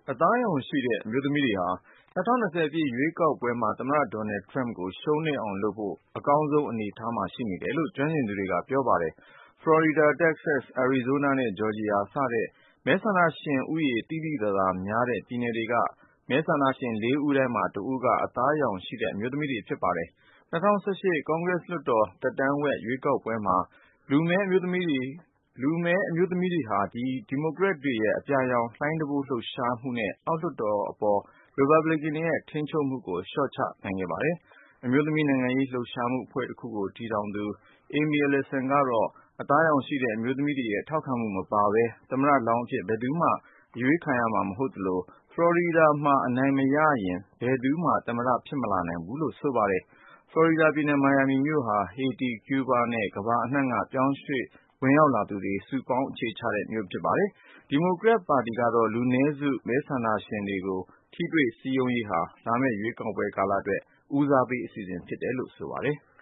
အသားရောင်ရှိတဲ့အမျိုးသမီးတွေဟာ2020 ပြည့်ရွေးကောက်ပွဲမှာသမ္မတဒေါ်နယ်ထရမ့်ကိုရှုံးနိမ့်အောင်လုပ်ဖို့အကောင်းဆုံးအနေအထားမှာရှိနေတယ်လို့ကျွမ်းကျင်သူတွေကပြောပါတယ်။ ဖလော်ရီဒါ တက္ကဆက်စ် အရီဇိုးနားနဲ့ဂျော်ဂျီယာစတဲ့မဲဆန္ဒရှင်ဦးရေသိသိသာသာများတဲ့ပြည်နယ်တွေကမဲဆန္ဒရှင်4 ဦးထဲမှာ1 ဦးကအသားရောင်ရှိတဲ့အမျိုးသမီးတွေဖြစ်ပါတယ်။ 2018 ကွန်ဂရက်လွှတ်တော်သက်တမ်းဝက်ရွေးကောက်ပွဲမှာလူမည်းအမျိုးသမီးတွေဟာဒီမိုကရက်တွေရဲ့အပြာရောင်လှိုင်းတံပိုးလှုပ်ရှားမှုနဲ့အောက်လွှတ်တော်အပေါ်ရီပတ်ဘလစ်ကန်တွေရဲ့ထိန်းချုပ်မှုကိုလျှော့ချနိုင်ခဲ့ပါတယ်။ အမျိုးသမီးနိုင်ငံရေးလှုပ်ရှားမှုအဖွဲ့တခုကိုတည်ထောင်သူ Amy Allison ကတော့အသားရောင်ရှိတဲ့အမျိုးသမီးတွေရဲ့ထောက်ခံမှုမပါဘဲသမ္မတလောင်းအဖြစ်ဘယ်သူမှအရွေးခံရမှာမဟုတ်သလိုဖလော်ရီဒါမှာအနိုင်မရရင်ဘယ်သူမှသမ္မတဖြစ်မလာနိုင်ဘူးလို့ဆိုပါတယ်။ ဖလော်ရီဒါပြည်နယ် မိုင်ယာမီမြို့ဟာ ဟေတီ၊ ကျူးဘားနဲ့ကမ္ဘာအနှံ့ကပြောင်းရွှေ့ဝင်ရောက်လာသူတွေစုပေါင်းအခြေချတဲ့မြို့ဖြစ်ပါတယ်။ ဒီမိုကရက်ပါတီကတော့လူနည်းစုမဲဆန္ဒရှင်တွေကိုထိတွေ့စည်းရုံးရေးဟာလာမယ့်ရွေးကောက်ပွဲကာလအတွက်ဦးစားပေးအစီအစဉ်ဖြစ်တယ်လို့ဆိုပါတယ်။